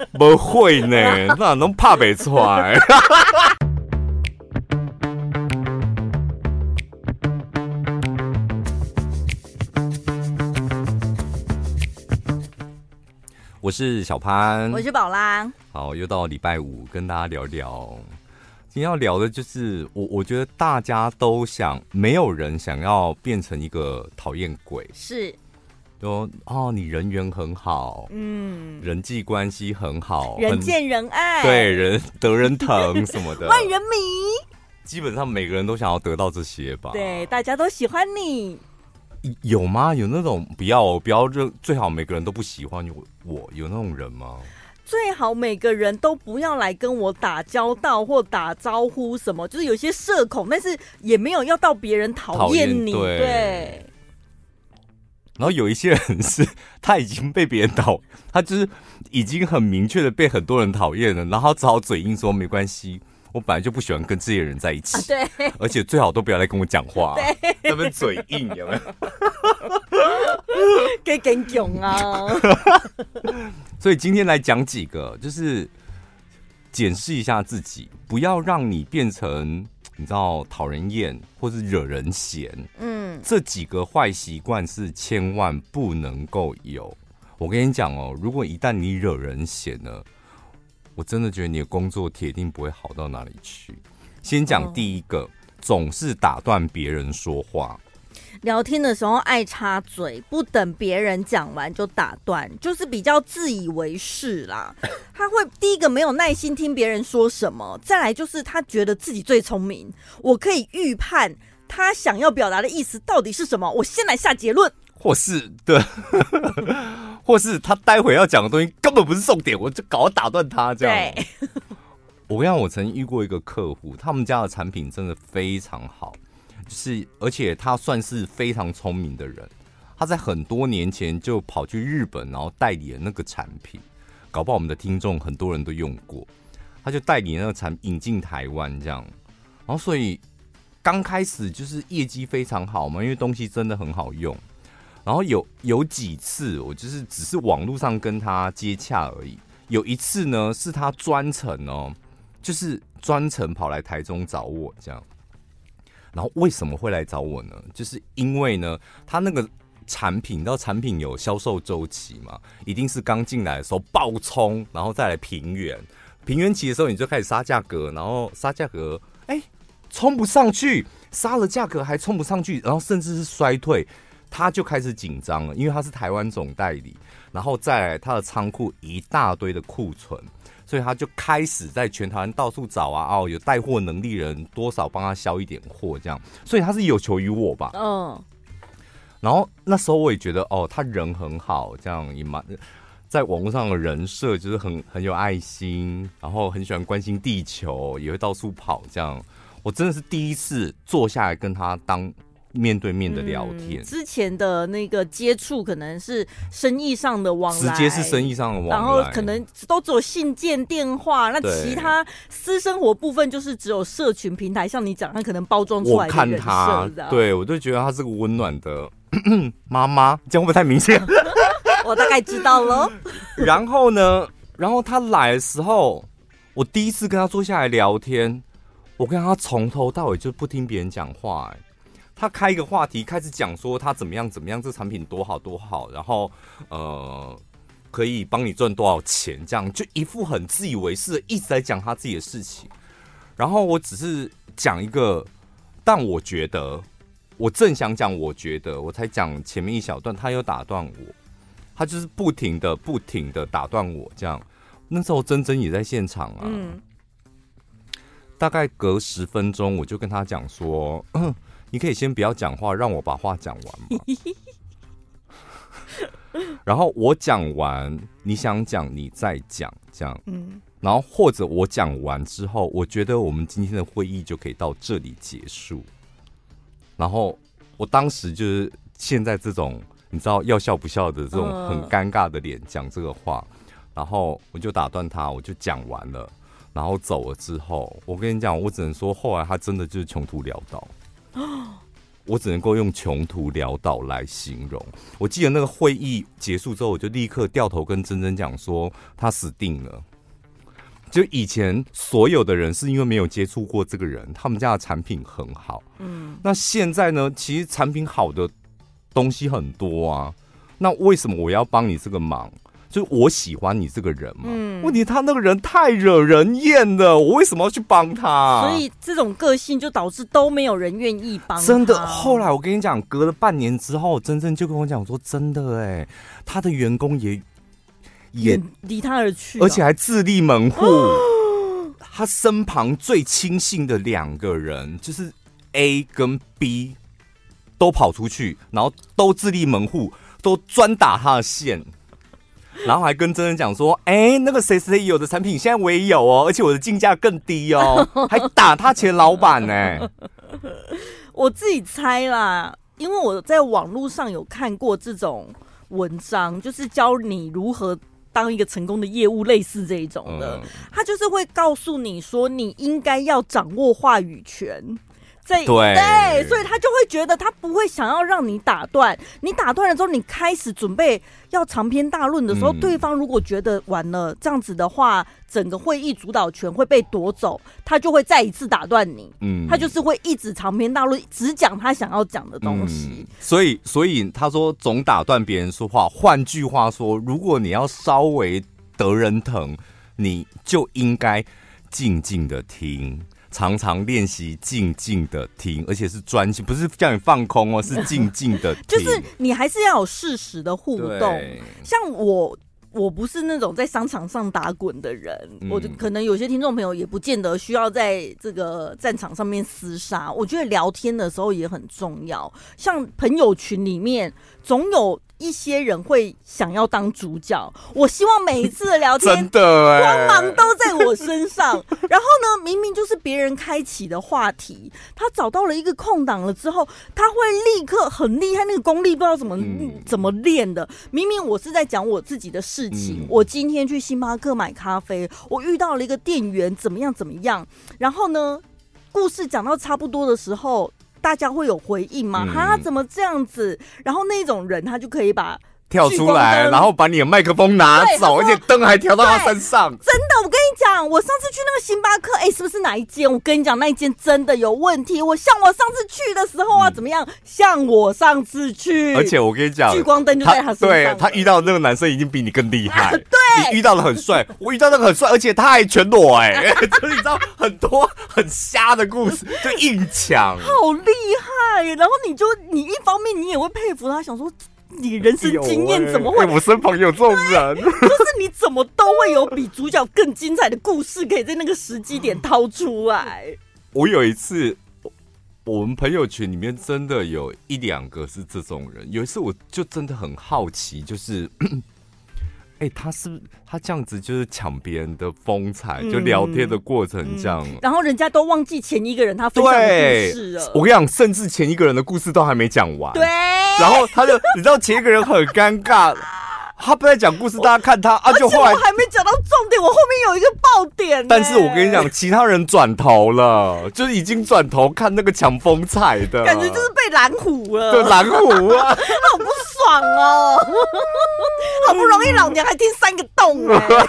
不会呢，那能怕不出来。我是小潘， 我是宝拉。 好，又到礼拜五，跟大家聊聊。今天要聊的就是我觉得大家都想，没有人想要变成一个讨厌鬼。 是， 说你人缘很好，人际关系很好， 人见人爱， 对，人得人疼什么的， 万人迷。 基本上每个人都想要得到这些吧？ 对，大家都喜欢你。 有吗？有那种不要最好每个人都不喜欢我，有那种人吗？ 最好每个人都不要来跟我打交道或打招呼什么，就是有些社恐，但是也没有要到别人讨厌你。对。 然后有一些人是他已经被别人他就是已经很明确的被很多人讨厌了，然后他只好嘴硬说没关系。我本来就不喜欢跟这些人在一起， 对， 而且最好都不要来跟我讲话， 对， 他们嘴硬有没有？ 给更囧啊！ 所以今天来讲几个，就是检视一下自己，不要让你变成你知道讨人厌或是惹人嫌。这几个坏习惯是千万不能够有。我跟你讲如果一旦你惹人嫌了，我真的觉得你的工作铁定不会好到哪里去。先讲第一个，总是打断别人说话。 聊天的时候爱插嘴，不等别人讲完就打断，就是比较自以为是啦。他会第一个没有耐心听别人说什么，再来就是他觉得自己最聪明，我可以预判他想要表达的意思到底是什么，我先来下结论。 或是对，或是他待会要讲的东西根本不是重点，我就搞打断他这样。 对， 我跟你讲，我曾经遇过一个客户，他们家的产品真的非常好，就是而且他算是非常聪明的人。他在很多年前就跑去日本，然后代理了那个产品，搞不好我们的听众很多人都用过。他就代理那个产品引进台湾这样，然后所以刚开始就是业绩非常好嘛，因为东西真的很好用。然后有几次我就是只是网络上跟他接洽而已，有一次呢是他专程就是专程跑来台中找我这样。然后为什么会来找我呢？就是因为呢他那个产品，你知道产品有销售周期嘛，一定是刚进来的时候爆冲，然后再来平原期的时候你就开始杀价格，然后杀价格冲不上去，杀了价格还冲不上去，然后甚至是衰退，他就开始紧张了，因为他是台湾总代理，然后再来他的仓库一大堆的库存，所以他就开始在全台湾到处找有带货能力人多少帮他销一点货这样，所以他是有求于我吧。然后那时候我也觉得他人很好，这样也蛮在网络上的人设就是很有爱心，然后很喜欢关心地球，也会到处跑这样。我真的是第一次坐下来跟他当面对面的聊天。 之前的那个接触可能是生意上的往来， 直接是生意上的往来， 然后可能都只有信件电话，那其他私生活部分就是只有社群平台，像你讲他可能包装出来的人设。 我看他，对，我就觉得他是个温暖的妈妈，这样会不会太明显？ 我大概知道了。 然后呢，他来的时候，我第一次跟他坐下来聊天，我跟他从头到尾就不听别人讲话。他开一个话题，开始讲说他怎么样，这产品多好多好，然后可以帮你赚多少钱，这样就一副很自以为是的一直在讲他自己的事情。然后我只是讲一个，但我觉得我正想讲，我觉得我才讲前面一小段，他又打断我，他就是不停的打断我，这样。那时候珍珍也在现场啊，大概隔10分钟，我就跟他讲说。你可以先不要讲话，让我把话讲完嘛。然后我讲完，你想讲你再讲，这样。然后或者我讲完之后，我觉得我们今天的会议就可以到这里结束。然后我当时就是现在这种你知道要笑不笑的这种很尴尬的脸讲这个话，然后我就打断他，我就讲完了，然后走了之后，我跟你讲，我只能说后来他真的就是穷途潦倒。 我只能够用穷途潦倒来形容。我记得那个会议结束之后，我就立刻掉头跟珍珍讲说，他死定了。就以前所有的人是因为没有接触过这个人，他们家的产品很好。那现在呢，其实产品好的东西很多啊，那为什么我要帮你这个忙？就是我喜欢你这个人嘛。问题他那个人太惹人厌了，我为什么要去帮他？ 所以这种个性就导致都没有人愿意帮他。 真的，后来我跟你讲，隔了半年之后，珍珍就跟我讲说，真的他的员工也离他而去， 而且还自立门户。他身旁最亲信的2个人，就是 A 跟 B， 都跑出去，然后都自立门户，都专打他的线。然后还跟珍珍讲说，那个谁谁有的产品现在我也有哦，而且我的进价更低哦，还打他前老板呢。 我自己猜啦，因为我在网络上有看过这种文章，就是教你如何当一个成功的业务，类似这一种的。他就是会告诉你说，你应该要掌握话语权。对，所以他就会觉得他不会想要让你打断，你打断了之后，你开始准备要长篇大论的时候，对方如果觉得完了这样子的话，整个会议主导权会被夺走，他就会再一次打断你。他就是会一直长篇大论，只讲他想要讲的东西。 所以他说总打断别人说话，换句话说，如果你要稍微得人疼，你就应该静静的听。常常练习静静的听，而且是专心，不是叫你放空哦，是静静的听。 就是你还是要有适时的互动。像我不是那种在商场上打滚的人，我可能有些听众朋友也不见得需要在这个战场上面厮杀。我觉得聊天的时候也很重要，像朋友群里面总有一些人会想要当主角，我希望每一次的聊天真的光芒都在我身上。然后呢，明明就是别人开启的话题，他找到了一个空档了之后，他会立刻很厉害，那个功力不知道怎么练的。明明我是在讲我自己的事情，我今天去星巴克买咖啡，我遇到了一个店员怎么样，然后呢，故事讲到差不多的时候，大家会有回应吗？他怎么这样子？然后那种人他就可以把跳出来，然后把你的麦克风拿走，而且灯还调到他身上。 真的，我跟你讲，我上次去那个星巴克，是不是哪一间？我跟你讲，那一间真的有问题。像我上次去的时候啊，怎么样？像我上次去， 而且我跟你讲， 聚光灯就在他身上。 对，他遇到的那个男生已经比你更厉害。 对， 你遇到的很帅，我遇到那个很帅，而且他还全裸就是你知道很多很瞎的故事，就硬抢， 好厉害。然后你一方面你也会佩服他，想说，你人生经验怎么会？ 我身旁有这种人， 就是你怎么都会有比主角更精彩的故事，可以在那个时机点掏出来。 我有一次，我们朋友群里面真的有1-2个是这种人。有一次我就真的很好奇，就是他这样子就是抢别人的风采，就聊天的过程这样， 然后人家都忘记前一个人他分享的故事了。 我跟你讲，甚至前一个人的故事都还没讲完。 对， 然后他就你知道前一个人很尴尬。他不在讲故事，大家看他就后来我还没讲到重点，我后面有一个爆点。 但是我跟你讲，其他人转头了，就是已经转头看那个抢风采的， 感觉就是被蓝虎了。 对，蓝虎啊， 好不爽哦！好不容易老娘还听3个洞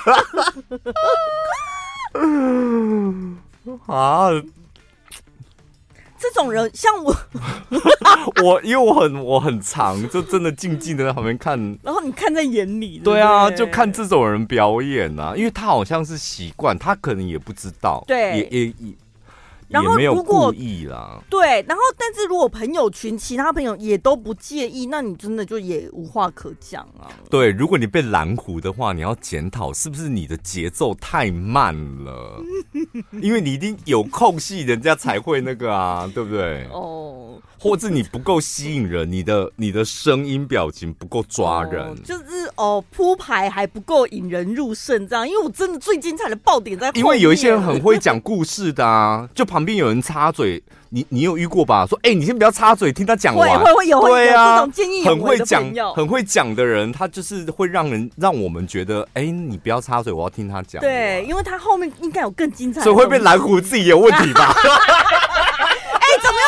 这种人像我因为我很长，就真的静静的在旁边看， 然后你看在眼里。 对啊，就看这种人表演啊，因为他好像是习惯，他可能也不知道， 对， 也没有故意啦。 对，然后但是如果朋友群其他朋友也都不介意，那你真的就也无话可讲啊。 对，如果你被蓝湖的话，你要检讨是不是你的节奏太慢了，因为你一定有空隙，人家才会那个啊，对不对？或者你不够吸引人，你的声音表情不够抓人， 就是铺排还不够引人入胜这样。因为我真的最精彩的爆点在后面， 因为有一些人很会讲故事的啊，就旁边有人插嘴，你有遇过吧？说你先不要插嘴，听他讲完。 会有对啊， 这种建议很会讲的人，他就是会让我们觉得，你不要插嘴，我要听他讲。 对，因为他后面应该有更精彩的， 所以会被蓝湖自己有问题吧？ 怎么又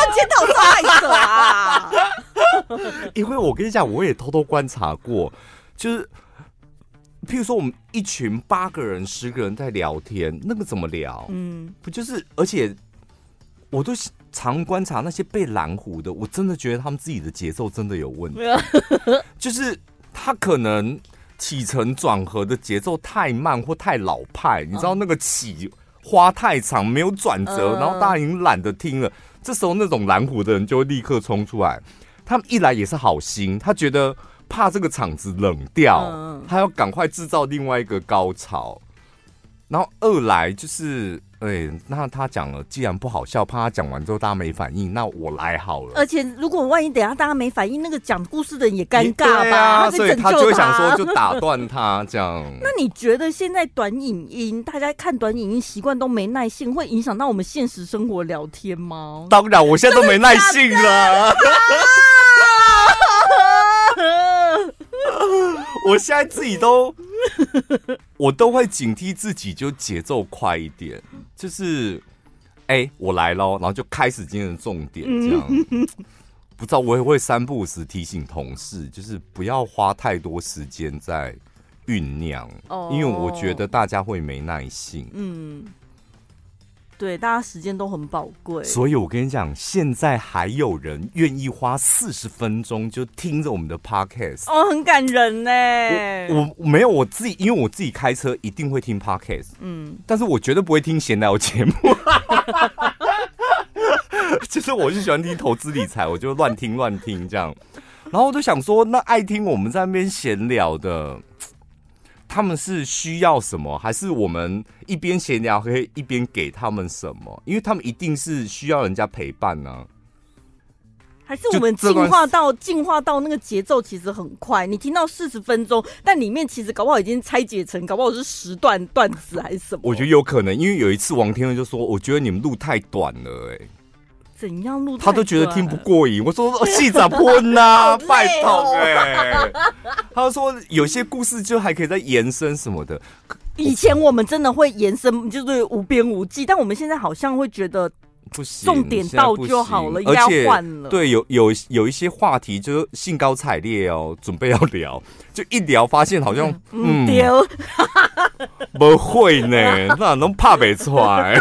检讨受害者啊？ 因为我跟你讲，我也偷偷观察过，就是譬如说我们一群8个人、10个人在聊天，那个怎么聊？不就是？而且我都常观察那些被蓝湖的，我真的觉得他们自己的节奏真的有问题，就是他可能起承转合的节奏太慢或太老派，你知道那个起花太长没有转折，然后大家已经懒得听了。这时候那种蓝湖的人就会立刻冲出来，他们一来也是好心，他觉得怕这个场子冷掉，他要赶快制造另外一个高潮。然后二来就是，那他讲了，既然不好笑，怕他讲完之后大家没反应，那我来好了。 而且如果万一等一下大家没反应，那个讲故事的人也尴尬吧？ 啊，所以他就会想说，就打断他这样。 那你觉得现在短影音，大家看短影音习惯都没耐性，会影响到我们现实生活聊天吗？ 当然，我现在都没耐性了。我现在自己我都会警惕自己，就节奏快一点，就是我来咯，然后就开始今天的重点，这样。不知道我也会3不5时提醒同事，就是不要花太多时间在酝酿，因为我觉得大家会没耐性。 对，大家时间都很宝贵， 所以我跟你讲，现在还有人愿意花40分钟就听着我们的 podcast， 很感人呢。 我没有我自己，因为我自己开车一定会听 podcast，但是我绝对不会听闲聊节目。就是我就喜欢听投资理财，我就乱听这样。然后我就想说，那爱听我们在那边闲聊的，他们是需要什么？还是我们一边闲聊可以一边给他们什么？因为他们一定是需要人家陪伴呢。 还是我们进化到那个节奏其实很快，你听到40分钟，但里面其实搞不好已经拆解成，搞不好是10段段子还是什么？ 我觉得有可能，因为有一次王天恩就说：“我觉得你们录太短了。” 怎样录？ 他都觉得听不过瘾。我说细咋喷呐，拜托他说有些故事就还可以再延伸什么的。 以前我们真的会延伸，就是无边无际，但我们现在好像会觉得不行， 重点到就好了，应该要换了。 对，有一些话题就是兴高采烈准备要聊，就一聊发现好像丢， 不会呢，那能怕没出来。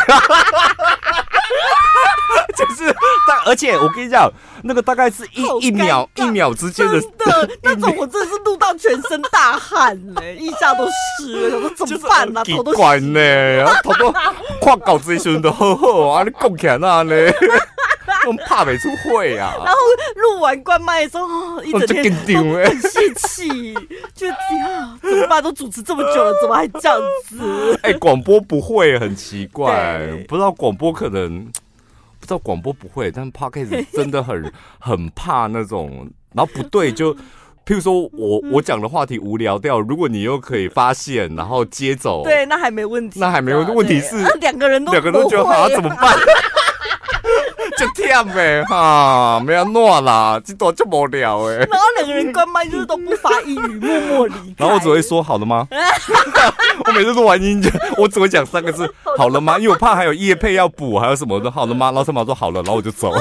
就是，而且我跟你讲，那个大概是一秒之间的， 真的那种，我真的是录到全身大汗嘞，一下都湿了，我说怎么办啊？头都怪呢，然后头都看稿子的时候都好啊，你讲起来那呢，我怕没出会啊。 然后录完关麦的时候，一整天很泄气，就怎么办？都主持这么久了，怎么还这样子？ 广播不会，很奇怪，不知道广播可能。不知道广播不会，但 podcast 真的很怕那种，然后不对就，譬如说我讲的话题无聊掉，如果你又可以发现，然后接走， 对，那还没问题， 问题是两个人都觉得好，怎么办？就忝呗哈，没有弄啦，这段就无聊哎。 然后两个人关麦就是都不发一语，默默离开。 然后我只会说好了吗？我每次录完音，我只会讲3个字好了吗？因为我怕还有业配要补，还有什么的，好了吗？然后他们说好了，然后我就走。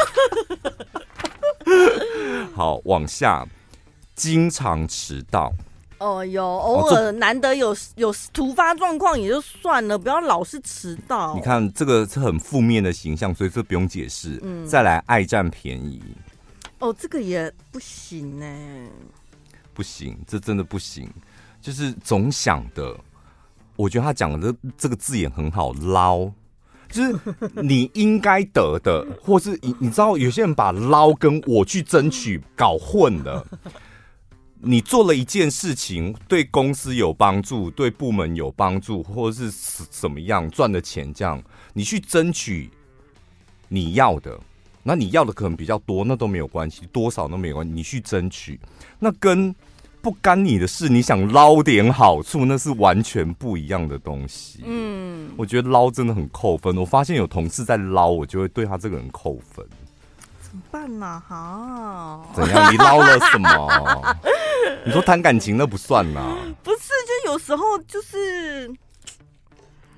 好，往下，经常迟到。 有偶尔难得有突发状况也就算了，不要老是迟到。 你看这个是很负面的形象，所以这不用解释。再来，爱占便宜。 这个也不行呢。 不行，这真的不行。就是总想的，我觉得他讲的这个字眼很好，捞。就是你应该得的，或是你知道有些人把捞跟我去争取搞混了。你做了一件事情，对公司有帮助，对部门有帮助，或者是怎么样赚的钱，这样你去争取你要的，那你要的可能比较多，那都没有关系，多少都没有关系，你去争取，那跟不干你的事，你想捞点好处，那是完全不一样的东西。我觉得捞真的很扣分。我发现有同事在捞，我就会对他这个人扣分。 怎么办啊？ 怎样？你捞了什么？你说谈感情那不算啦。 不是，就有时候就是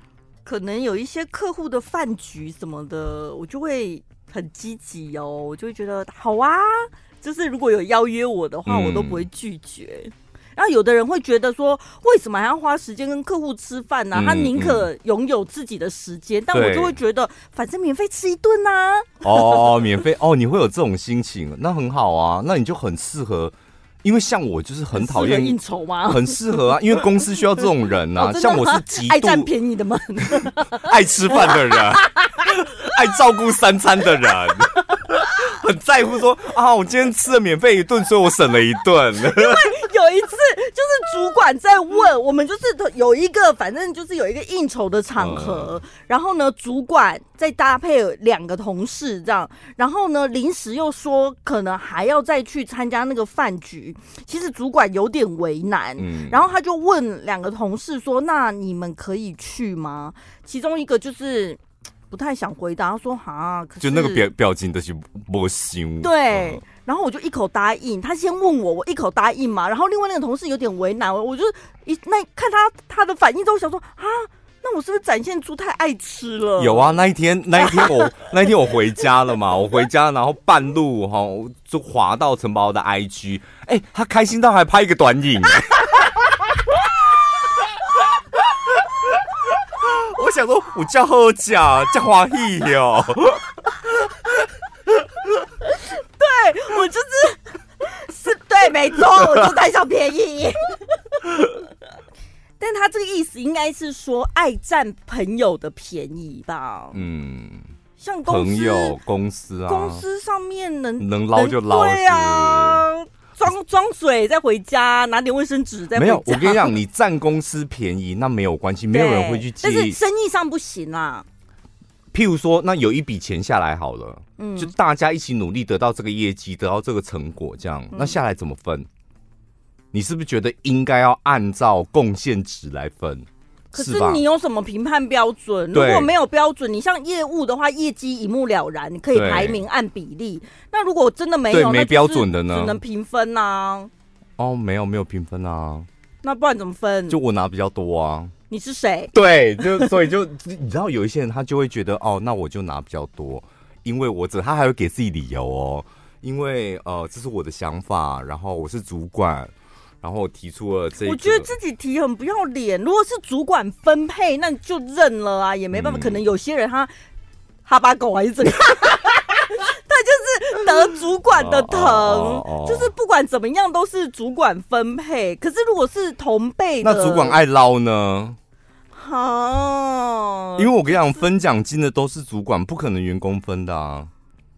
可能有一些客户的饭局什么的，我就会很积极哦，我就会觉得好啊，就是如果有邀约我的话，我都不会拒绝。然后有的人会觉得说，为什么还要花时间跟客户吃饭呢？他宁可拥有自己的时间，但我就会觉得，反正免费吃一顿啊。 哦，免费哦，你会有这种心情，那很好啊，那你就很适合。因为像我就是很讨厌应酬吗？ 很适合啊，因为公司需要这种人啊。像我是极度爱占便宜的们， 爱吃饭的人，爱照顾三餐的人，很在乎说啊，我今天吃了免费一顿，所以我省了一顿。因为有一次就是主管在问我们，就是有一个反正就是有一个应酬的场合，然后呢，主管再搭配2个同事这样，然后呢，临时又说可能还要再去参加那个饭局，其实主管有点为难，然后他就问2个同事说：“那你们可以去吗？”其中一个就是不太想回答，他说：“哈，可是就那个表情都是没想。” 对。然后我就一口答应，他先问我一口答应嘛，然后另外那个同事有点为难，我就看他的反应之后想说啊，那我是不是展现出太爱吃了？ 有啊，那一天我回家了嘛，我回家然后半路就滑到陈宝的 IG， 他开心到还拍一个短影。我想说，我叫好假，叫欢喜哟。 对，我是对，没错，我就贪小便宜。但他这个意思应该是说爱占朋友的便宜吧？像朋友、公司啊， 公司上面能捞就捞， 对啊，装水再回家，拿点卫生纸再回家。 没有，我跟你讲，你占公司便宜那没有关系，没有人会去介意。 但是生意上不行啊。 譬如说，那有一笔钱下来好了，就大家一起努力得到这个业绩，得到这个成果，这样，那下来怎么分？你是不是觉得应该要按照贡献值来分？ 可是你有什么评判标准？如果没有标准，你像业务的话，业绩一目了然，你可以排名按比例。那如果真的没有， 没标准的呢， 只能评分啊。 哦，没有评分啊。 那不然怎么分？ 就我拿比较多啊。 你是谁？ 对，所以你知道有一些人他就会觉得那我就拿比较多，因为他还会给自己理由哦，因为这是我的想法，然后我是主管，然后我提出了这个。 我觉得自己提很不要脸，如果是主管分配，那就认了啊，也没办法。可能有些人他哈巴狗还是怎样。他就是得主管的疼，就是不管怎么样都是主管分配。可是如果是同辈的， 那主管爱捞呢？ 因为我跟你讲，分奖金的都是主管，不可能员工分的啊。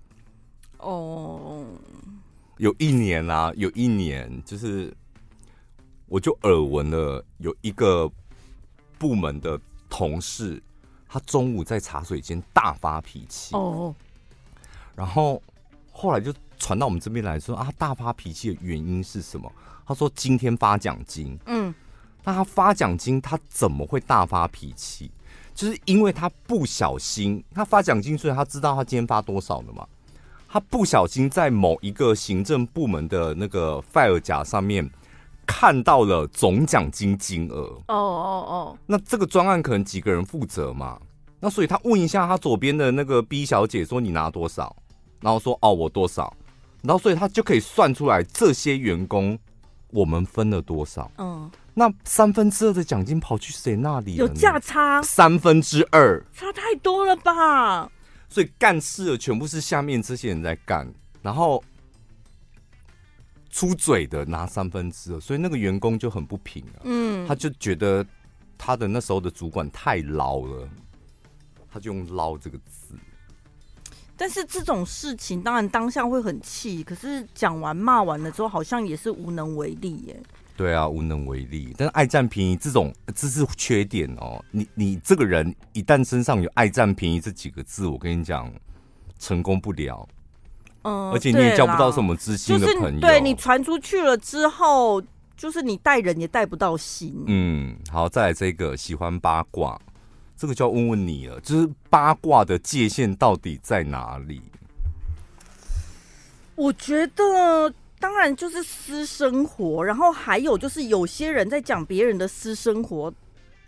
有一年就是我就耳闻了，有一个部门的同事，他中午在茶水间大发脾气。然后后来就传到我们这边来说他大发脾气的原因是什么？他说今天发奖金，那他发奖金他怎么会大发脾气？就是因为他不小心，他发奖金，所以他知道他今天发多少了嘛。他不小心在某一个行政部门的那个 file 夹上面看到了总奖金金额。那这个专案可能几个人负责嘛？那所以他问一下他左边的那个 B 小姐说你拿多少？然后说我多少，然后所以他就可以算出来这些员工我们分了多少。那2/3的奖金跑去谁那里了？ 有价差 2/3， 差太多了吧？ 所以干事的全部是下面这些人在干，然后出嘴的拿2/3，所以那个员工就很不平啊。他就觉得他的那时候的主管太捞了，他就用捞这个字。 但是这种事情当然当下会很气，可是讲完骂完了之后好像也是无能为力耶。 对啊，无能为力。但是爱占便宜这是缺点哦。你这个人一旦身上有爱占便宜这几个字，我跟你讲，成功不了。而且你也交不到什么知心的朋友。 对，你传出去了之后，就是你带人也带不到心。 好，再来这个喜欢八卦。这个就要问问你了，就是八卦的界限到底在哪里？ 我觉得当然就是私生活，然后还有就是有些人在讲别人的私生活，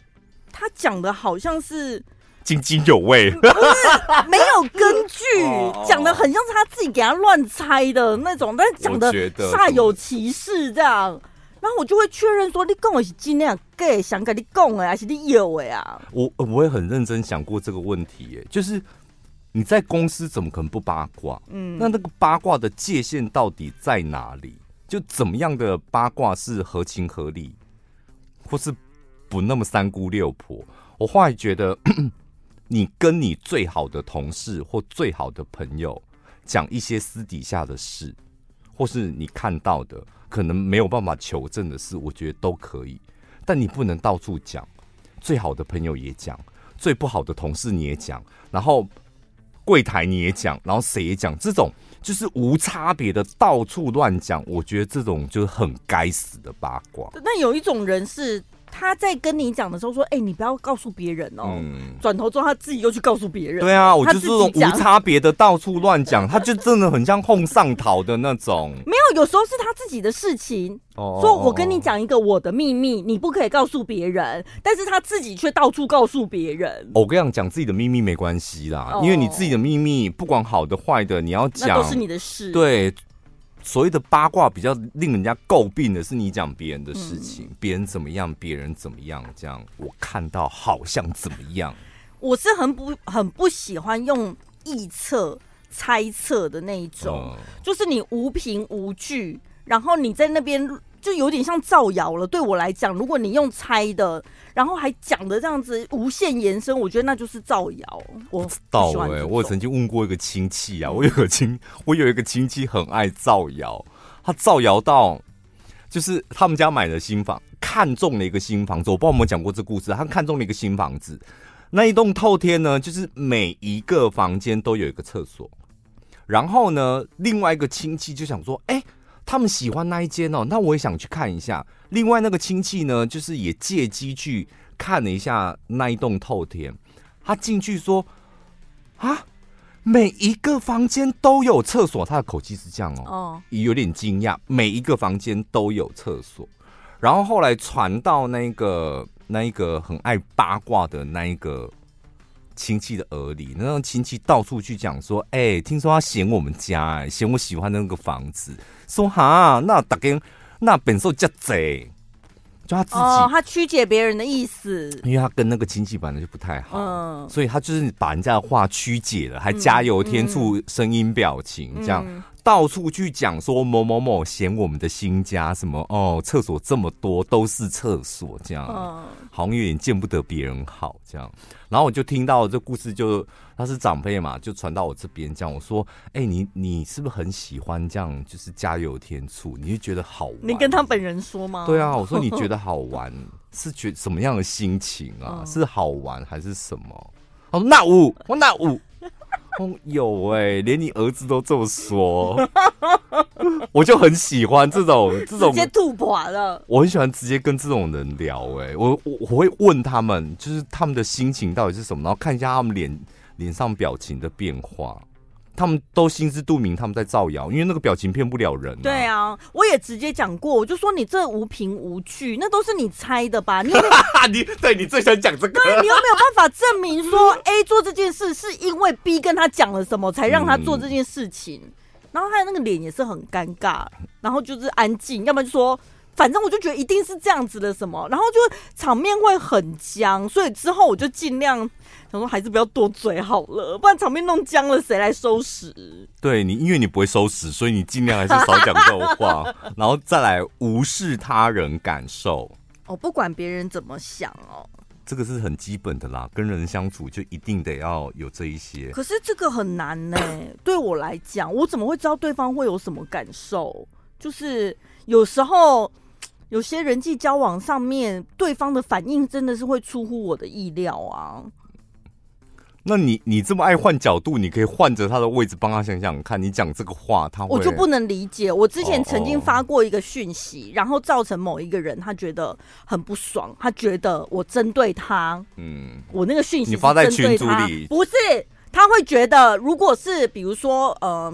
他讲的好像是津津有味， 不是没有根据，讲的很像是他自己给他乱猜的那种，但是讲的煞有其事这样。然后我就会确认说，你讲的是真的假？想跟你讲的还是你有的啊？ 我也很认真想过这个问题耶，就是你在公司怎么可能不八卦？那个八卦的界限到底在哪里？就怎么样的八卦是合情合理，或是不那么三姑六婆？我后来觉得，你跟你最好的同事或最好的朋友讲一些私底下的事，或是你看到的可能没有办法求证的事，我觉得都可以。但你不能到处讲，最好的朋友也讲，最不好的同事你也讲，然后柜台你也讲，然后谁也讲，这种就是无差别的到处乱讲，我觉得这种就是很该死的八卦。 但有一种人是他在跟你讲的时候说：“你不要告诉别人哦。”转头之后他自己又去告诉别人。 对啊，我就是这种无差别的到处乱讲，他就真的很像哄上头的那种。 没有，有时候是他自己的事情。说我跟你讲一个我的秘密，你不可以告诉别人，但是他自己却到处告诉别人。 我跟你讲自己的秘密没关系啦，因为你自己的秘密不管好的坏的，你要讲那都是你的事。 对。所谓的八卦比较令人家诟病的是你讲别人的事情，别人怎么样，别人怎么样，这样我看到好像怎么样。 我是很不喜欢用臆测、猜测的那一种，就是你无凭无据，然后你在那边就有点像造谣了。对我来讲，如果你用猜的，然后还讲的这样子无限延伸，我觉得那就是造谣。我不知道我曾经问过一个亲戚啊，我有一个亲戚很爱造谣，他造谣到就是他们家买了新房，看中了一个新房子，我不知道有没有讲过这故事。他看中了一个新房子，那一栋透天呢，就是每一个房间都有一个厕所。然后呢，另外一个亲戚就想说，他们喜欢那一间哦，那我也想去看一下。另外那个亲戚呢，就是也借机去看了一下那一栋透天。他进去说：“啊，每一个房间都有厕所。”他的口气是这样哦，有点惊讶，每一个房间都有厕所。然后后来传到那一个很爱八卦的那一个亲戚的耳里，那种亲戚到处去讲说：“听说他嫌我们家，嫌我喜欢的那个房子。”说哈，那大家那本受加贼，就他自己他曲解别人的意思， 因为他跟那个亲戚本来就不太好，所以他就是把人家的话曲解了，还加油添醋声音表情这样。到处去讲说某某某嫌我们的新家什么厕所这么多都是厕所这样，好像有点见不得别人好这样。然后我就听到这故事，就他是长辈嘛，就传到我这边这样。我说，你是不是很喜欢这样，就是加油添醋？你就觉得好玩？ 你跟他本人说吗？ 对啊，我说你觉得好玩是觉得什么样的心情啊？是好玩还是什么？他说那我有连你儿子都这么说，我就很喜欢这种直接吐破了。 我很喜欢直接跟这种人聊，我会问他们，就是他们的心情到底是什么，然后看一下他们脸上表情的变化。他们都心知肚明他们在造谣，因为那个表情骗不了人对啊，我也直接讲过，我就说你这无凭无据，那都是你猜的吧？你你最想讲这个， 对，你又没有办法证明说 A 做这件事是因为 B 跟他讲了什么才让他做这件事情。然后他的那个脸也是很尴尬，然后就是安静，要不然就说反正我就觉得一定是这样子的什么，然后就场面会很僵，所以之后我就尽量想说还是不要多嘴好了，不然场面弄僵了谁来收拾？ 对你，因为你不会收拾，所以你尽量还是少讲这种话，然后再来无视他人感受。 不管别人怎么想这个是很基本的啦，跟人相处就一定得要有这一些。 可是这个很难对我来讲，我怎么会知道对方会有什么感受？就是有时候有些人际交往上面，对方的反应真的是会出乎我的意料啊。 那你这么爱换角度，你可以换着他的位置帮他想想看，你讲这个话他会， 我就不能理解。我之前曾经发过一个讯息，然后造成某一个人他觉得很不爽，他觉得我针对他。我那个讯息你发在群组里， 不是，他会觉得如果是比如说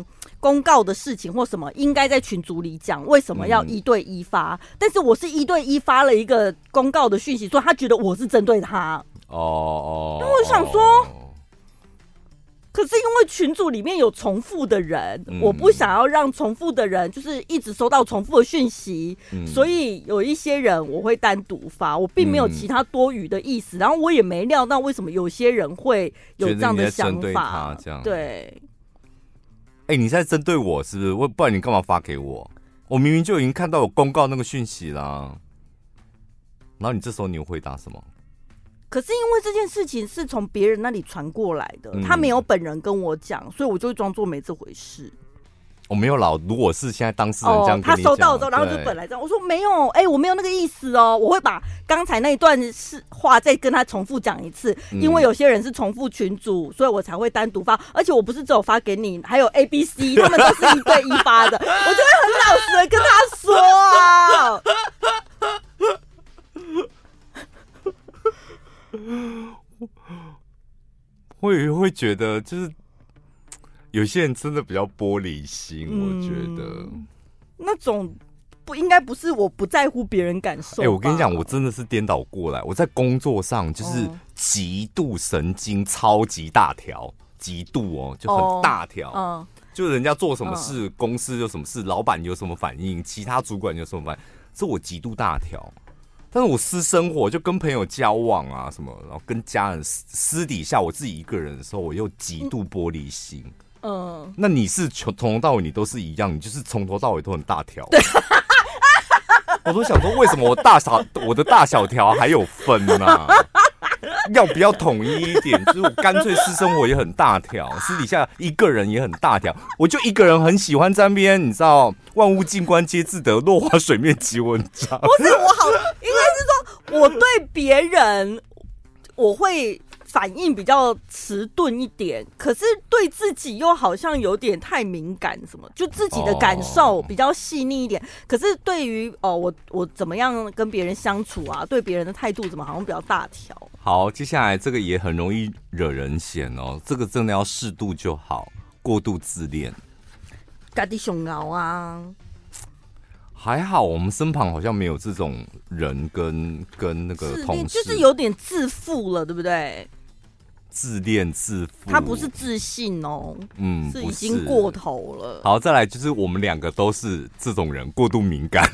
公告的事情或什么，应该在群组里讲，为什么要1对1发？但是我是1对1发了一个公告的讯息，说他觉得我是针对他。那我想说。可是因为群组里面有重复的人，我不想要让重复的人就是一直收到重复的讯息，所以有一些人我会单独发，我并没有其他多余的意思，然后我也没料到为什么有些人会有这样的想法， 这样对。 你在针对我是不是？不然你干嘛发给我？我明明就已经看到有公告那个讯息啦。然后你这时候你会回答什么？ 可是因为这件事情是从别人那里传过来的，他没有本人跟我讲，所以我就会装作没这回事。 我没有如果是现在当事人这样跟你讲， 他收到之后，然后就本来这样，我说没有，我没有那个意思哦，我会把刚才那一段话再跟他重复讲一次，因为有些人是重复群组，所以我才会单独发，而且我不是只有发给你，还有 A、B、C， 他们都是1对1发的，我就会很老实的跟他说啊。 会觉得就是有些人真的比较玻璃心，我觉得那种应该不是我不在乎别人感受。 我跟你讲，我真的是颠倒过来，我在工作上就是极度神经，超级大条，极度就很大条，就人家做什么事，公司有什么事，老板有什么反应，其他主管有什么反应，这我极度大条。但是我私生活就跟朋友交往啊什么，然后跟家人私底下我自己一个人的时候，我又极度玻璃心。那你是从头到尾你都是一样，你就是从头到尾都很大条。我都想说，为什么我的大小条还有分呢？要不要统一一点？就是我干脆私生活也很大条，私底下一个人也很大条。我就一个人很喜欢在那边，你知道，万物静观皆自得，落花水面即文章。 不是我好，应该是说我对别人我会反应比较迟钝一点，可是对自己又好像有点太敏感，什么就自己的感受比较细腻一点。可是对于我怎么样跟别人相处啊，对别人的态度怎么好像比较大条。 好，接下来这个也很容易惹人嫌哦，这个真的要适度就好，过度自恋。 家己上熬啊。 还好，我们身旁好像没有这种人跟那个同事， 就是有点自负了，对不对？ 自恋自负， 他不是自信哦，是已经过头了。 好，再来就是我们两个都是这种人，过度敏感。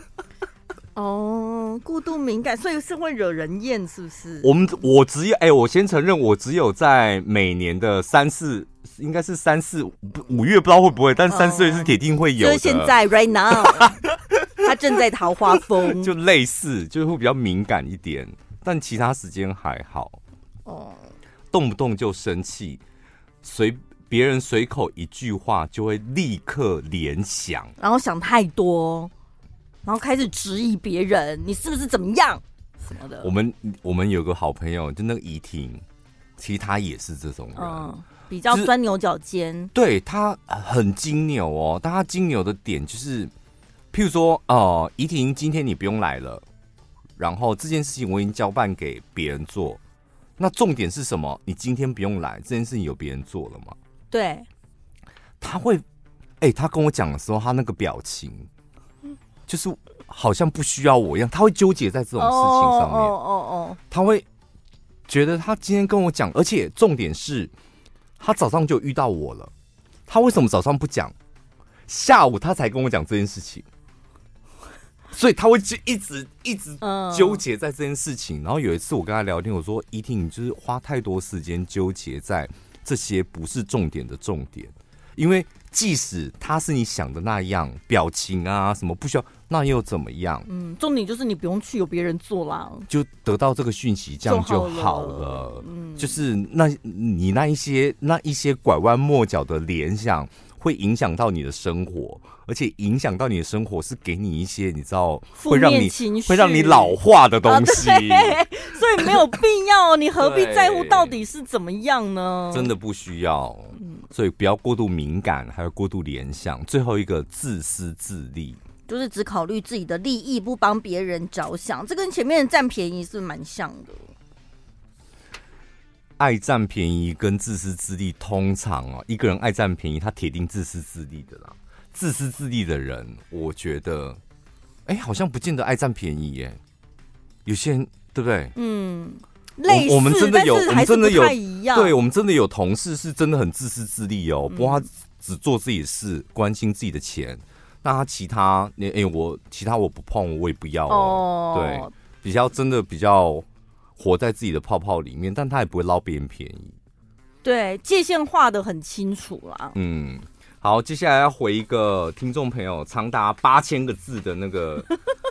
过度敏感，所以是会惹人厌，是不是？ 我只有我先承认，我只有在每年的应该是3、4、5月，不知道会不会，但3、4月是铁定会有的。 就是现在 right now， 他正在桃花风， 就类似，就是会比较敏感一点，但其他时间还好。动不动就生气，别人随口一句话就会立刻联想， 然后想太多。然后开始质疑别人，你是不是怎么样什么的。 我们有个好朋友，就那个怡婷，其实他也是这种人， 比较钻牛角尖。 对，他很金牛哦，但他金牛的点就是，譬如说，怡婷今天你不用来了，然后这件事情我已经交办给别人做，那重点是什么？你今天不用来，这件事情有别人做了吗？ 对， 他会，他跟我讲的时候，他那个表情。就是好像不需要我一样，他会纠结在这种事情上面。他会觉得他今天跟我讲，而且重点是，他早上就遇到我了，他为什么早上不讲？下午他才跟我讲这件事情，所以他会一直纠结在这件事情。然后有一次我跟他聊天，我说：“怡婷，你就是花太多时间纠结在这些不是重点的重点，因为。”即使他是你想的那样，表情啊什么不需要，那又怎么样？ 重点就是你不用去，有别人做啦， 就得到这个讯息，这样就好了。就是你那一些拐弯抹角的联想，会影响到你的生活，而且影响到你的生活是给你一些你知道会让你老化的东西。 所以没有必要，你何必在乎到底是怎么样呢？ 真的不需要。所以不要过度敏感，还有过度联想。最后一个自私自利， 就是只考虑自己的利益，不帮别人着想。这跟前面的占便宜是蛮像的。 爱占便宜跟自私自利，通常一个人爱占便宜，他铁定自私自利的啦。自私自利的人，我觉得，好像不见得爱占便宜耶。有些人对不对？ 类似， 我们真的有， 但是还是不太一样。 对，我们真的有同事是真的很自私自利哦，不过他只做自己的事，关心自己的钱。那他其他，我不碰，我也不要哦。对，比较活在自己的泡泡里面，但他也不会捞别人便宜。 对，界限画得很清楚啦。 好，接下来要回一个听众朋友长达8000个字的那个。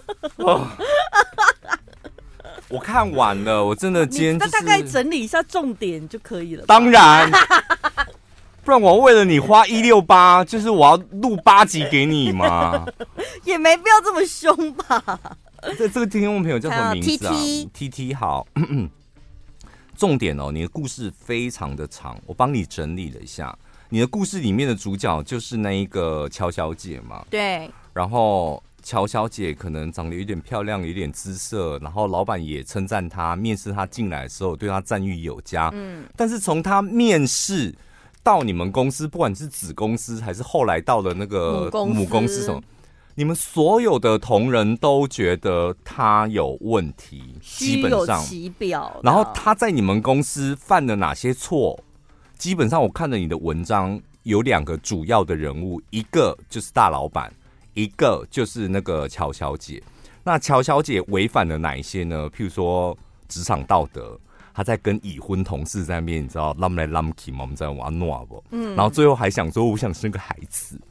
我看完了，我真的今天就是大概整理一下重点就可以了。 当然，不然我为了你花168，就是我要录8集给你嘛。 也没必要这么凶吧。 这个听众朋友叫什么名字啊 ？TT 好。重点你的故事非常的长，我帮你整理了一下。你的故事里面的主角就是那一个乔小姐嘛？ 对。 然后乔小姐可能长得有点漂亮，有点姿色，然后老板也称赞她，面试她进来的时候对她赞誉有加。但是从她面试到你们公司，不管是子公司还是后来到了那个母公司什么，你们所有的同仁都觉得她有问题，基本上虚有其表。 然后她在你们公司犯了哪些错？基本上我看了你的文章，有2个主要的人物，一个就是大老板，一个就是那个乔小姐。那乔小姐违反了哪一些呢？譬如说职场道德，她在跟已婚同事在那边，你知道浪来浪去嘛，我们在玩闹不？然后最后还想说，我想生个孩子。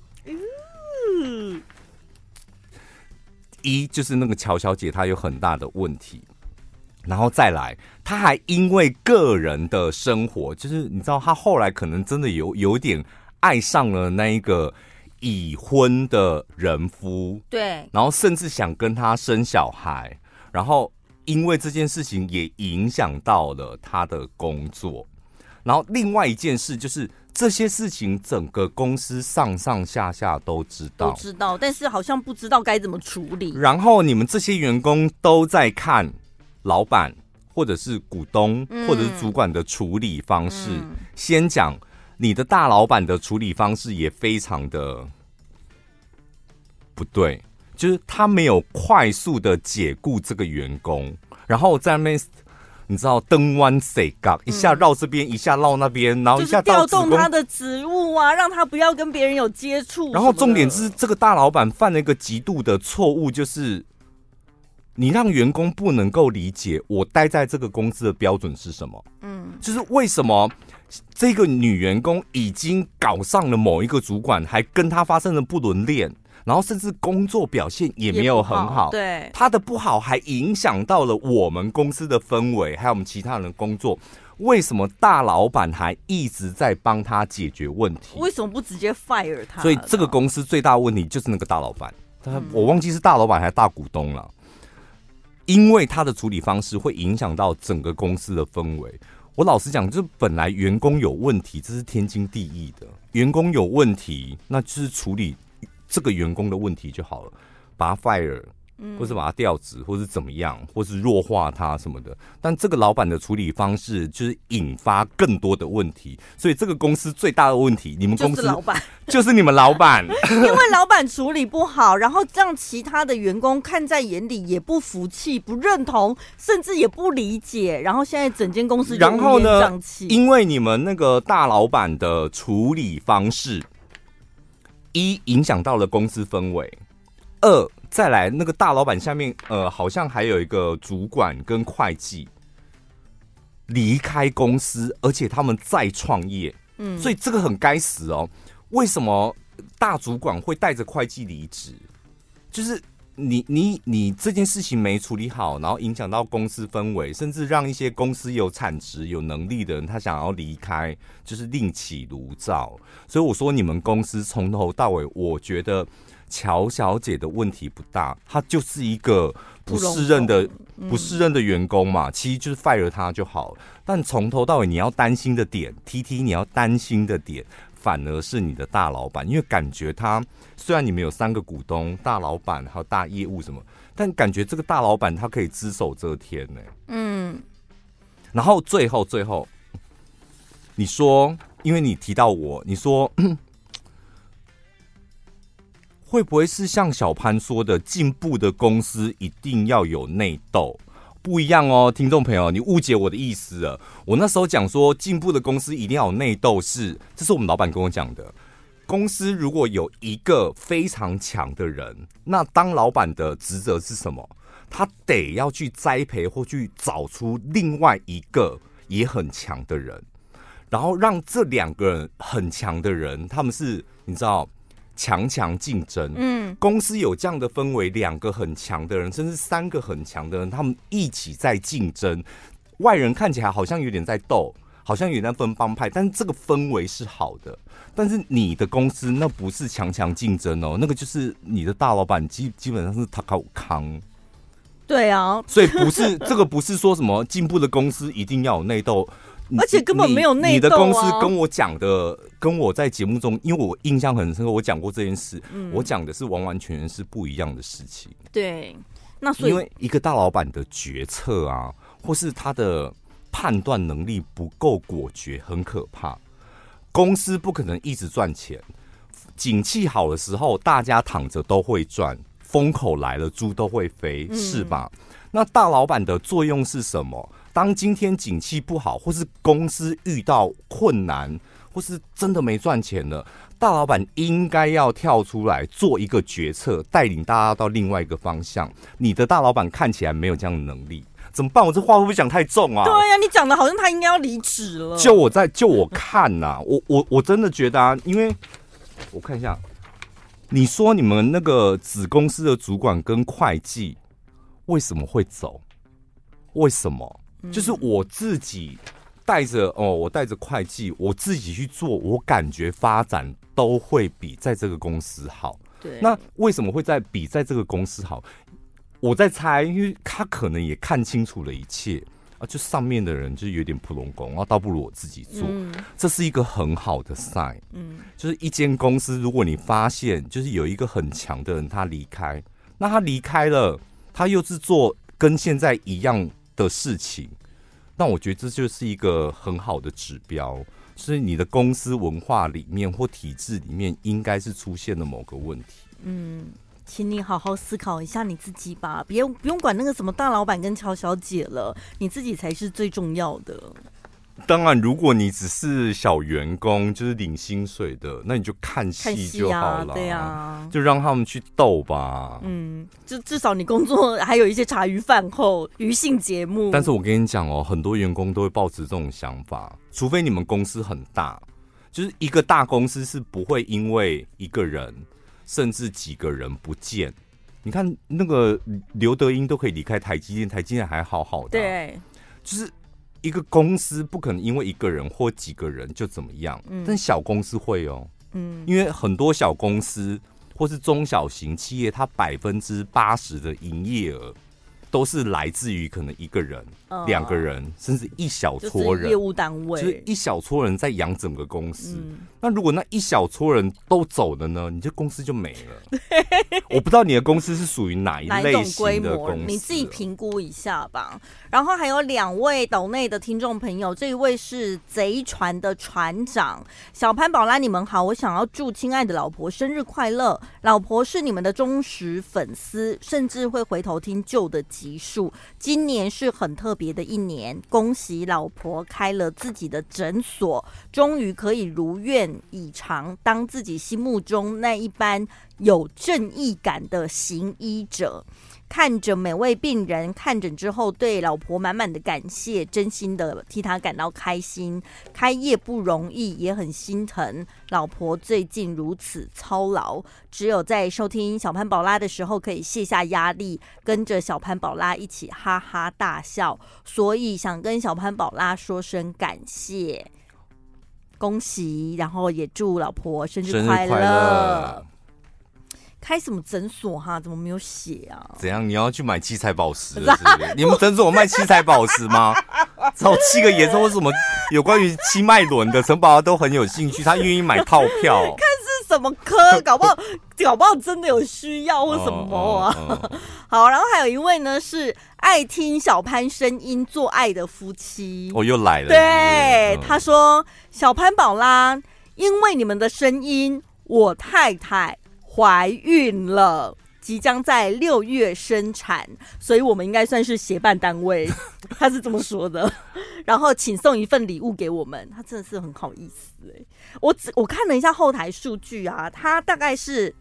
一就是那个乔小姐，她有很大的问题。然后再来，他还因为个人的生活，就是你知道，他后来可能真的有点爱上了那一个已婚的人夫， 对， 然后甚至想跟他生小孩，然后因为这件事情也影响到了他的工作。然后另外一件事就是这些事情，整个公司上上下下都知道， 但是好像不知道该怎么处理。 然后你们这些员工都在看老板或者是股东或者是主管的处理方式。先讲你的大老板的处理方式也非常的不对，就是他没有快速的解雇这个员工，然后在那边你知道登湾水港，一下绕这边，一下绕那边，然后一下到调动他的职务啊，让他不要跟别人有接触。 然后重点是这个大老板犯了一个极度的错误，就是你让员工不能够理解我待在这个公司的标准是什么。就是为什么这个女员工已经搞上了某一个主管，还跟他发生了不伦恋，然后甚至工作表现也没有很好， 对， 他的不好还影响到了我们公司的氛围，还有我们其他人的工作。为什么大老板还一直在帮他解决问题？ 为什么不直接 fire 他？ 所以这个公司最大的问题就是那个大老板，我忘记是大老板还是大股东了。因为他的处理方式会影响到整个公司的氛围。我老实讲，就是本来员工有问题，这是天经地义的。员工有问题，那就是处理这个员工的问题就好了，把他 fire，或是把他调职，或是怎么样，或是弱化他什么的。但这个老板的处理方式就是引发更多的问题，所以这个公司最大的问题，你们公司就是老板， 就是你们老板， 因为老板处理不好，然后让其他的员工看在眼里，也不服气、不认同，甚至也不理解，然后现在整间公司就乌烟瘴气。 因为你们那个大老板的处理方式，一影响到了公司氛围，二再来那个大老板下面好像还有一个主管跟会计离开公司，而且他们再创业，所以这个很该死哦。为什么大主管会带着会计离职？就是你这件事情没处理好，然后影响到公司氛围，甚至让一些公司有产值、有能力的人他想要离开，就是另起炉灶。所以我说你们公司从头到尾，我觉得乔小姐的问题不大，她就是一个不适任的员工嘛，其实就是 fire 她就好了。但从头到尾你要担心的点 ，TT 你要担心的点，反而是你的大老板，因为感觉他虽然你们有3个股东、大老板还有大业务什么，但感觉这个大老板他可以只手遮天呢。然后最后你说，因为你提到我，你说会不会是像小潘说的，进步的公司一定要有内斗？不一样哦，听众朋友，你误解我的意思了。我那时候讲说，进步的公司一定要有内斗，这是我们老板跟我讲的。公司如果有一个非常强的人，那当老板的职责是什么？他得要去栽培或去找出另外一个也很强的人，然后让这2个人很强的人，他们是你知道强竞争。公司有这样的氛围，2个很强的人，甚至3个很强的人，他们一起在竞争。外人看起来好像有点在斗，好像有点在分帮派，但是这个氛围是好的。但是你的公司那不是强竞争哦，那个就是你的大老板基本上是他靠康。 对啊， 所以这个不是说什么进步的公司一定要有内斗， 而且根本没有内斗啊。 你的公司跟我讲的，跟我在节目中，因为我印象很深刻，我讲过这件事，我讲的是完完全全是不一样的事情。 对，那所以因为一个大老板的决策啊，或是他的判断能力不够果决，很可怕。公司不可能一直赚钱，景气好的时候，大家躺着都会赚。风口来了，猪都会飞，是吧？那大老板的作用是什么？当今天景气不好，或是公司遇到困难，或是真的没赚钱了，大老板应该要跳出来做一个决策，带领大家到另外一个方向。你的大老板看起来没有这样的能力，怎么办？我这话会不会讲太重啊？ 对啊，你讲的好像他应该要离职了。 就我看呐、我真的觉得啊，因为我看一下。你说你们那个子公司的主管跟会计为什么会走？为什么？就是我自己我带着会计，我自己去做，我感觉发展都会比在这个公司好。 对， 那为什么会比在这个公司好？我在猜，因为他可能也看清楚了一切。就上面的人就是有点普龙工，倒不如我自己做，这是一个很好的 sign。就是一间公司，如果你发现就是有一个很强的人他离开，那他离开了，他又是做跟现在一样的事情，那我觉得这就是一个很好的指标，就是你的公司文化里面或体制里面应该是出现了某个问题。 请你好好思考一下你自己吧，不用管那个什么大老板跟乔小姐了，你自己才是最重要的。 当然，如果你只是小员工，就是领薪水的，那你就看戏就好了。 对啊， 就让他们去斗吧。 就至少你工作还有一些茶余饭后娱性节目。 但是我跟你讲哦，很多员工都会抱持这种想法，除非你们公司很大，就是一个大公司是不会因为一个人甚至几个人不见。你看那个刘德英都可以离开台积电，台积电还好好的。 对， 就是一个公司不可能因为一个人或几个人就怎么样，但小公司会哦。因为很多小公司或是中小型企业，它80%的营业额都是来自于可能一个人、2个人，甚至一小撮人， 就是业务单位， 就是一小撮人在养整个公司。那如果那一小撮人都走了呢，你这公司就没了。我不知道你的公司是属于哪一类型的公司， 你自己评估一下吧。然后还有2位斗内的听众朋友，这一位是贼船的船长小潘宝拉，你们好，我想要祝亲爱的老婆生日快乐。老婆是你们的忠实粉丝，甚至会回头听旧的集数。今年是很特别的一年，恭喜老婆开了自己的诊所，终于可以如愿以偿，当自己心目中那一般有正义感的行医者。看着每位病人看诊之后，对老婆满满的感谢，真心的替他感到开心。开业不容易，也很心疼老婆最近如此操劳，只有在收听小潘宝拉的时候可以卸下压力，跟着小潘宝拉一起哈哈大笑，所以想跟小潘宝拉说声感谢，恭喜，然后也祝老婆生日快乐。开什么诊所哈？怎么没有写啊？ 怎样？你要去买七彩宝石了是不是？你们诊所有卖七彩宝石吗？找7个颜色或什么有关于七脉轮的，陈宝都很有兴趣，他愿意买套票。 看是什么科，搞不好真的有需要或什么啊。好，然后还有一位呢是爱听小潘声音做爱的夫妻， 又来了。 对，他说小潘宝拉，因为你们的声音，我太太怀孕了。即将在6月生产，所以我们应该算是协办单位，他是这么说的。然后请送一份礼物给我们，他真的是很好意思我看了一下后台数据啊，他大概是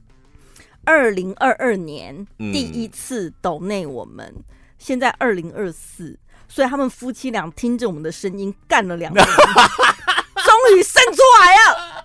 2022年第一次抖内我们，现在2024，所以他们夫妻俩听着我们的声音干了2年，终于生出来了。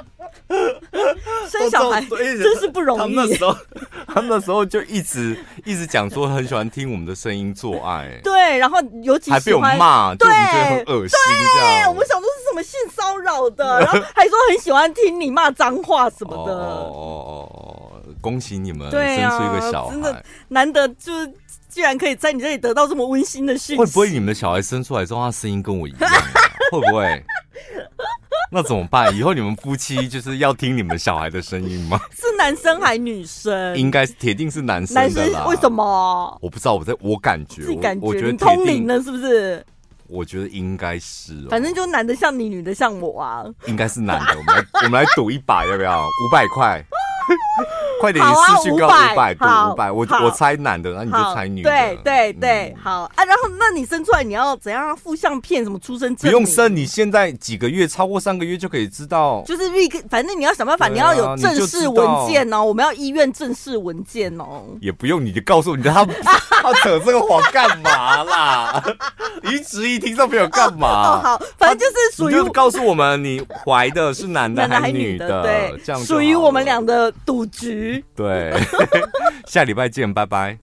生小孩真是不容易。 他们那时候就一直讲说很喜欢听我们的声音做爱， 对，然后尤其还被我骂，就我们觉得很恶心，这样。 我们想说是什么性骚扰的，然后还说很喜欢听你骂脏话什么的。 恭喜你们生出一个小孩， 真的难得，就是居然可以在你这里得到这么温馨的讯息。 会不会你们的小孩生出来之后，他声音跟我一样会不会？那怎么办？以后你们夫妻就是要听你们小孩的声音吗？ 是男生还女生？应该是铁定是男生的啦。 为什么？ 我不知道，我感觉， 自己感觉， 我觉得你通灵了是不是？ 我觉得应该是反正就男的像你，女的像我啊。 应该是男的，我们来赌一把，要不要？500块。快点，你视讯告500，赌500。我猜男的，那你就猜女的。 对，好啊。然后，那你生出来你要怎样？附相片什么出生证明？ 不用生，你现在几个月，超过3个月就可以知道。 就是反正你要想办法，你要有正式文件哦。我们要医院正式文件哦。 也不用，你就告诉你他扯这个谎干嘛啦？你质疑听众朋友干嘛？ 好，反正就是属于你就告诉我们你怀的是男的还是女的， 对， 这样属于我们俩的赌局。 对，下礼拜见，拜拜。